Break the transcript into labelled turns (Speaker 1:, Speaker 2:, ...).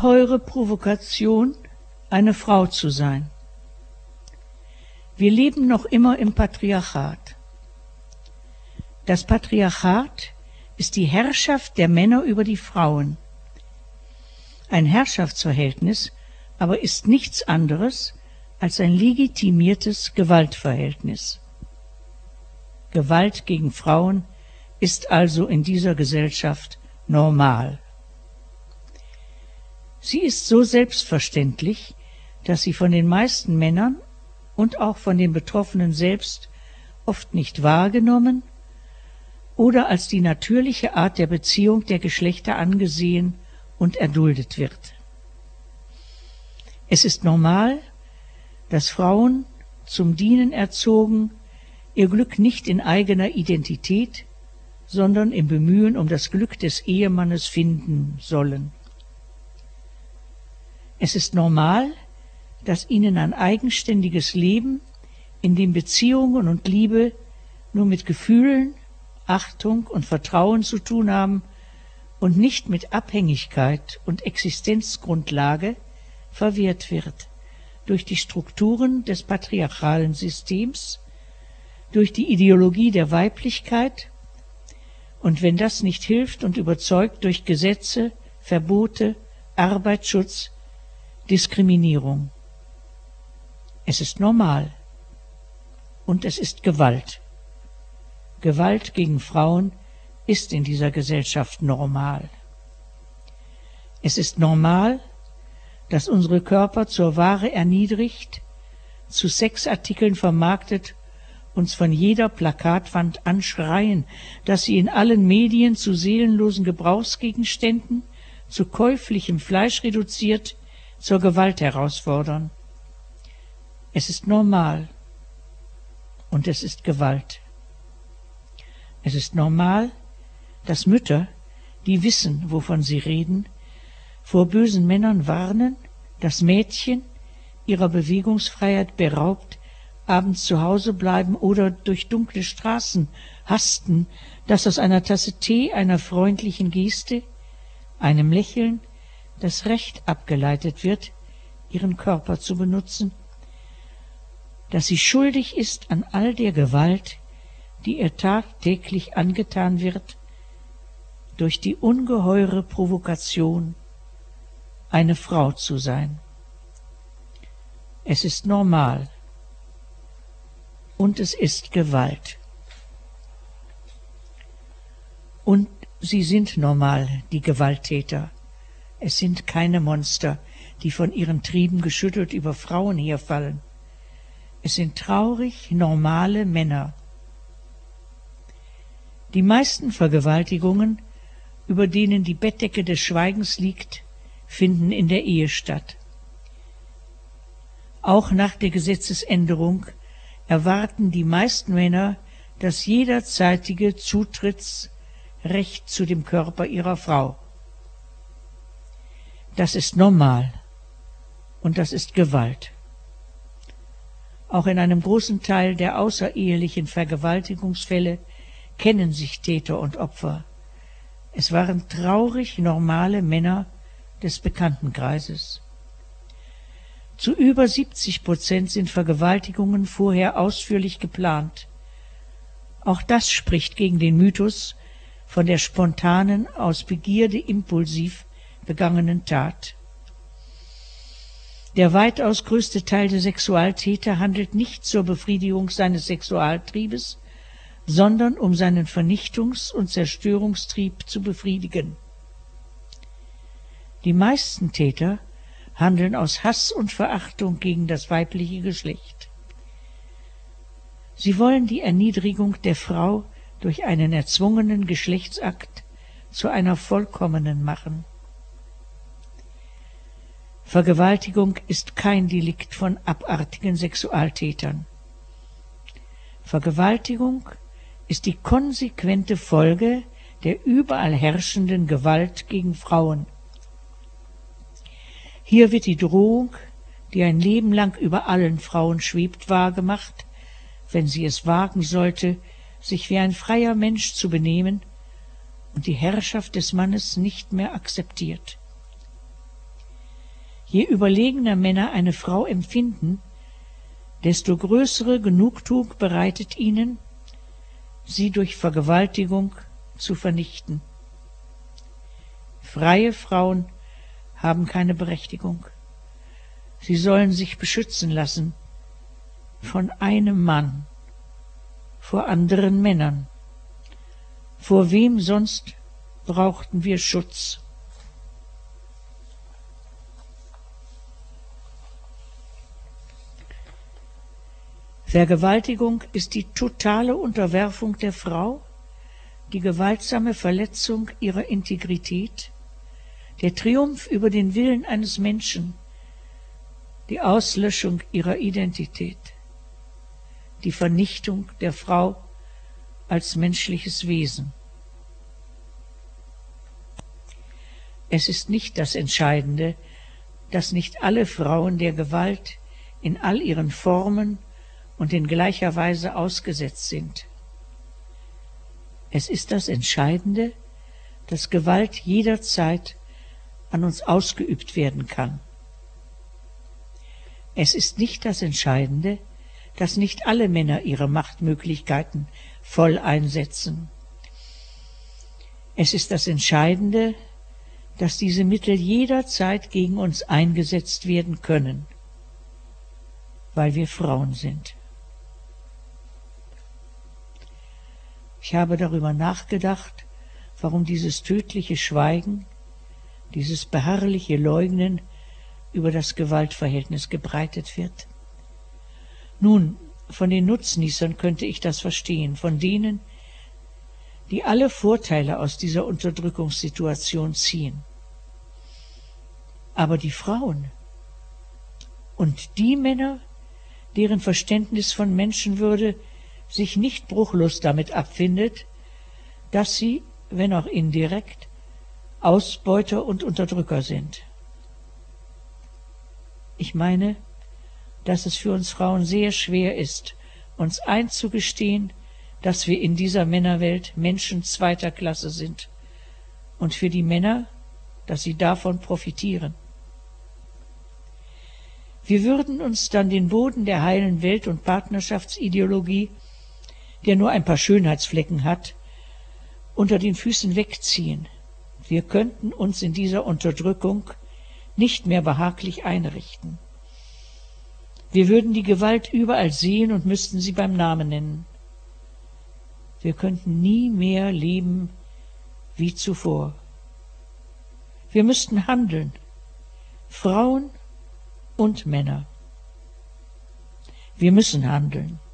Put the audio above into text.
Speaker 1: ungeheure Provokation, eine Frau zu sein. Wir leben noch immer im Patriarchat. Das Patriarchat ist die Herrschaft der Männer über die Frauen. Ein Herrschaftsverhältnis aber ist nichts anderes als ein legitimiertes Gewaltverhältnis. Gewalt gegen Frauen ist also in dieser Gesellschaft normal. Sie ist so selbstverständlich, dass sie von den meisten Männern und auch von den Betroffenen selbst oft nicht wahrgenommen oder als die natürliche Art der Beziehung der Geschlechter angesehen und erduldet wird. Es ist normal, dass Frauen, zum Dienen erzogen, ihr Glück nicht in eigener Identität, sondern im Bemühen um das Glück des Ehemannes finden sollen. Es ist normal, dass ihnen ein eigenständiges Leben, in dem Beziehungen und Liebe nur mit Gefühlen, Achtung und Vertrauen zu tun haben und nicht mit Abhängigkeit und Existenzgrundlage, verwehrt wird durch die Strukturen des patriarchalen Systems, durch die Ideologie der Weiblichkeit und wenn das nicht hilft und überzeugt, durch Gesetze, Verbote, Arbeitsschutz, Diskriminierung. Es ist normal und es ist Gewalt. Gewalt gegen Frauen ist in dieser Gesellschaft normal. Es ist normal, dass unsere Körper zur Ware erniedrigt, zu Sexartikeln vermarktet, uns von jeder Plakatwand anschreien, dass sie in allen Medien zu seelenlosen Gebrauchsgegenständen, zu käuflichem Fleisch reduziert, zur Gewalt herausfordern. Es ist normal und es ist Gewalt. Es ist normal, dass Mütter, die wissen, wovon sie reden, vor bösen Männern warnen, dass Mädchen, ihrer Bewegungsfreiheit beraubt, abends zu Hause bleiben oder durch dunkle Straßen hasten, dass aus einer Tasse Tee, einer freundlichen Geste, einem Lächeln, das Recht abgeleitet wird, ihren Körper zu benutzen, dass sie schuldig ist an all der Gewalt, die ihr tagtäglich angetan wird, durch die ungeheure Provokation, eine Frau zu sein. Es ist normal und es ist Gewalt. Und sie sind normal, die Gewalttäter. Es sind keine Monster, die von ihren Trieben geschüttelt über Frauen herfallen. Es sind traurig normale Männer. Die meisten Vergewaltigungen, über denen die Bettdecke des Schweigens liegt, finden in der Ehe statt. Auch nach der Gesetzesänderung erwarten die meisten Männer das jederzeitige Zutrittsrecht zu dem Körper ihrer Frau. Das ist normal und das ist Gewalt. Auch in einem großen Teil der außerehelichen Vergewaltigungsfälle kennen sich Täter und Opfer. Es waren traurig normale Männer des Bekanntenkreises. Zu über 70% sind Vergewaltigungen vorher ausführlich geplant. Auch das spricht gegen den Mythos von der spontanen, aus Begierde impulsiv begangenen Tat. Der weitaus größte Teil der Sexualtäter handelt nicht zur Befriedigung seines Sexualtriebes, sondern um seinen Vernichtungs- und Zerstörungstrieb zu befriedigen. Die meisten Täter handeln aus Hass und Verachtung gegen das weibliche Geschlecht. Sie wollen die Erniedrigung der Frau durch einen erzwungenen Geschlechtsakt zu einer vollkommenen machen. Vergewaltigung ist kein Delikt von abartigen Sexualtätern. Vergewaltigung ist die konsequente Folge der überall herrschenden Gewalt gegen Frauen. Hier wird die Drohung, die ein Leben lang über allen Frauen schwebt, wahrgemacht, wenn sie es wagen sollte, sich wie ein freier Mensch zu benehmen und die Herrschaft des Mannes nicht mehr akzeptiert. Je überlegener Männer eine Frau empfinden, desto größere Genugtuung bereitet ihnen, sie durch Vergewaltigung zu vernichten. Freie Frauen haben keine Berechtigung. Sie sollen sich beschützen lassen von einem Mann, vor anderen Männern. Vor wem sonst brauchten wir Schutz? Vergewaltigung ist die totale Unterwerfung der Frau, die gewaltsame Verletzung ihrer Integrität, der Triumph über den Willen eines Menschen, die Auslöschung ihrer Identität, die Vernichtung der Frau als menschliches Wesen. Es ist nicht das Entscheidende, dass nicht alle Frauen der Gewalt in all ihren Formen und in gleicher Weise ausgesetzt sind. Es ist das Entscheidende, dass Gewalt jederzeit an uns ausgeübt werden kann. Es ist nicht das Entscheidende, dass nicht alle Männer ihre Machtmöglichkeiten voll einsetzen. Es ist das Entscheidende, dass diese Mittel jederzeit gegen uns eingesetzt werden können, weil wir Frauen sind. Ich habe darüber nachgedacht, warum dieses tödliche Schweigen, dieses beharrliche Leugnen über das Gewaltverhältnis gebreitet wird. Nun, von den Nutznießern könnte ich das verstehen, von denen, die alle Vorteile aus dieser Unterdrückungssituation ziehen. Aber die Frauen und die Männer, deren Verständnis von Menschenwürde sich nicht bruchlos damit abfindet, dass sie, wenn auch indirekt, Ausbeuter und Unterdrücker sind. Ich meine, dass es für uns Frauen sehr schwer ist, uns einzugestehen, dass wir in dieser Männerwelt Menschen zweiter Klasse sind, und für die Männer, dass sie davon profitieren. Wir würden uns dann den Boden der heilen Welt- und Partnerschaftsideologie, der nur ein paar Schönheitsflecken hat, unter den Füßen wegziehen. Wir könnten uns in dieser Unterdrückung nicht mehr behaglich einrichten. Wir würden die Gewalt überall sehen und müssten sie beim Namen nennen. Wir könnten nie mehr leben wie zuvor. Wir müssten handeln, Frauen und Männer. Wir müssen handeln.